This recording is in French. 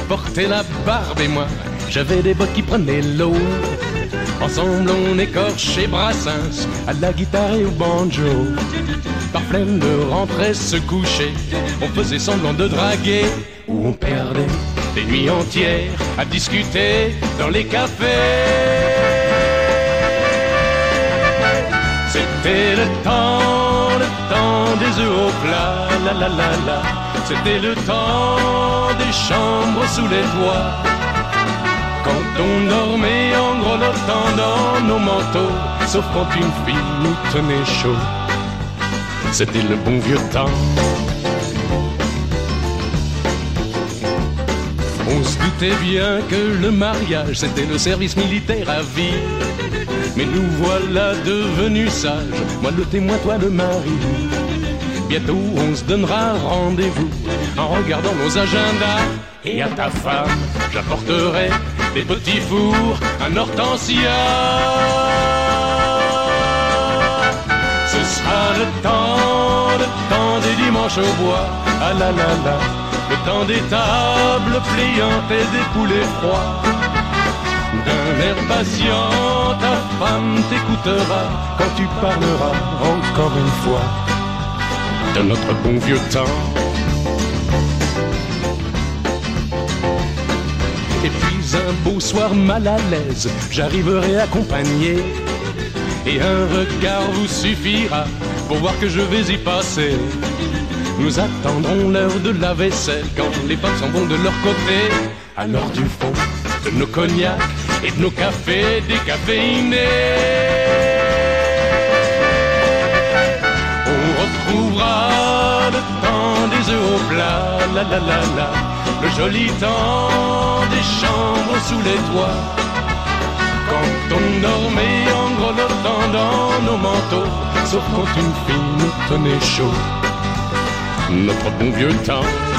portait la barbe et moi, j'avais des bottes qui prenaient l'eau. Ensemble on écorchait Brassens à la guitare et au banjo. Par flemme de rentrer se coucher, on faisait semblant de draguer, ou on perdait des nuits entières à discuter dans les cafés. C'était le temps des œufs au plat, la la la la. C'était le temps des chambres sous les toits, quand on dormait en grelottant dans nos manteaux, sauf quand une fille nous tenait chaud. C'était le bon vieux temps. On se doutait bien que le mariage c'était le service militaire à vie. Mais nous voilà devenus sages, moi le témoin, toi le mari. Bientôt on se donnera rendez-vous en regardant nos agendas. Et à ta femme j'apporterai des petits fours, un hortensia. Ce sera le temps des dimanches au bois, ah la la la. Le temps des tables pliantes et des poulets froids. D'un air patient, ta femme t'écoutera quand tu parleras encore une fois de notre bon vieux temps. Et puis un beau soir mal à l'aise, j'arriverai accompagné, et un regard vous suffira pour voir que je vais y passer. Nous attendrons l'heure de la vaisselle quand les femmes s'en vont de leur côté. Alors du fond de nos cognacs et de nos cafés décaféinés, on retrouvera le temps des œufs au plat, la la la la. Le joli temps des chambres sous les toits, quand on dormait en grelottant dans nos manteaux, sauf quand une fille nous tenait chaud. Notre bon vieux temps.